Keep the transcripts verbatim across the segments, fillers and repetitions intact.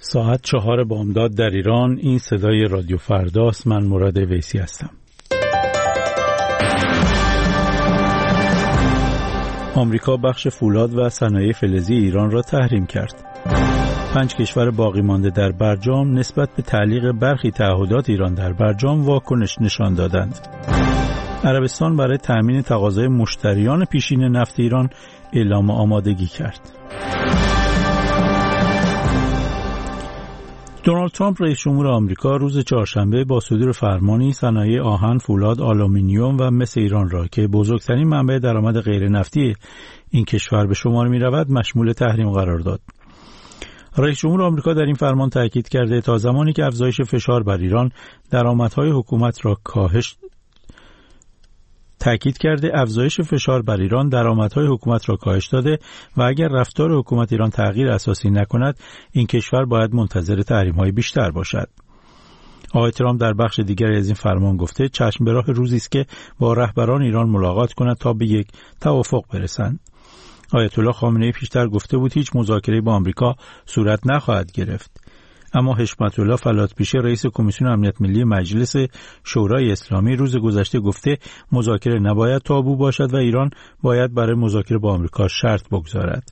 ساعت چهار بامداد در ایران. این صدای رادیو فرداست. من مراد ویسی هستم. آمریکا بخش فولاد و صنایع فلزی ایران را تحریم کرد. پنج کشور باقی مانده در برجام نسبت به تعلیق برخی تعهدات ایران در برجام واکنش نشان دادند. عربستان برای تأمین تقاضای مشتریان پیشین نفت ایران اعلام آمادگی کرد. دونالد ترامپ رئیس جمهور آمریکا روز چهارشنبه با صدور فرمانی صنایع آهن، فولاد، آلومینیوم و مس ایران را که بزرگترین منبع درآمد غیر نفتی این کشور به شمار می رود مشمول تحریم قرار داد. رئیس جمهور آمریکا در این فرمان تاکید کرده تا زمانی که افزایش فشار بر ایران درآمدهای حکومت را کاهش تاکید کرده افزایش فشار بر ایران درآمدهای حکومت را کاهش داده و اگر رفتار حکومت ایران تغییر اساسی نکند این کشور باید منتظر تحریم‌های بیشتر باشد. آقای ترامپ در بخش دیگری از این فرمان گفته چشم به راه روزی است که با رهبران ایران ملاقات کند تا به یک توافق برسند. آیت الله خامنه‌ای پیشتر گفته بود هیچ مذاکره‌ای با آمریکا صورت نخواهد گرفت. اما حشمت الله فلاتپیشه رئیس کمیسیون امنیت ملی مجلس شورای اسلامی روز گذشته گفته مذاکره نباید تابو باشد و ایران باید برای مذاکره با آمریکا شرط بگذارد.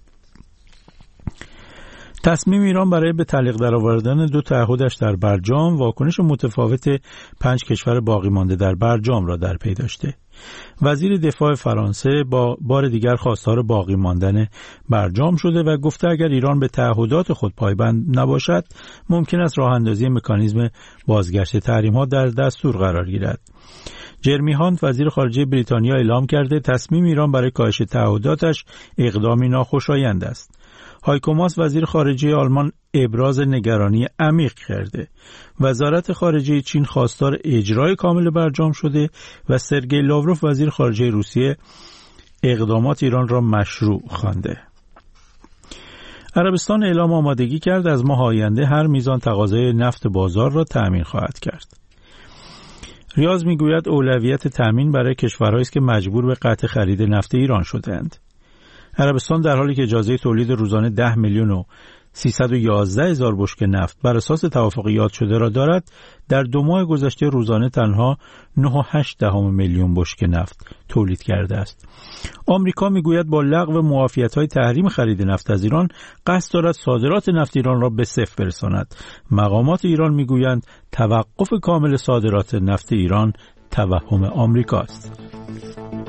تصمیم ایران برای به تعلیق درآوردن دو تعهدش در برجام واکنش متفاوت پنج کشور باقی مانده در برجام را در پی داشته. وزیر دفاع فرانسه با بار دیگر خواستار باقی ماندن برجام شده و گفته اگر ایران به تعهدات خود پایبند نباشد ممکن است راه اندازی مکانیزم بازگشت تحریم‌ها در دستور قرار گیرد. جرمی هانت وزیر خارجه بریتانیا اعلام کرده تصمیم ایران برای کاهش تعهداتش اقدامی ناخوشایند است. هایکو ماس وزیر خارجه آلمان ابراز نگرانی عمیق کرده. وزارت خارجه چین خواستار اجرای کامل برجام شده و سرگئی لاوروف وزیر خارجه روسیه اقدامات ایران را مشروع خوانده. عربستان اعلام آمادگی کرد از ماه آینده هر میزان تقاضای نفت بازار را تأمین خواهد کرد. ریاض میگوید اولویت تأمین برای کشورهایی است که مجبور به قطع خرید نفت ایران شده‌اند. عربستان در حالی که اجازه تولید روزانه ده میلیون و سیصد و یازده هزار بشکه نفت بر اساس توافق یاد شده را دارد، در دو ماه گذشته روزانه تنها نه و هشت دهم میلیون بشکه نفت تولید کرده است. آمریکا میگوید با لغو معافیت‌های تحریم خرید نفت از ایران قصد دارد صادرات نفت ایران را به صفر برساند. مقامات ایران میگویند توقف کامل صادرات نفت ایران توهم آمریکا است.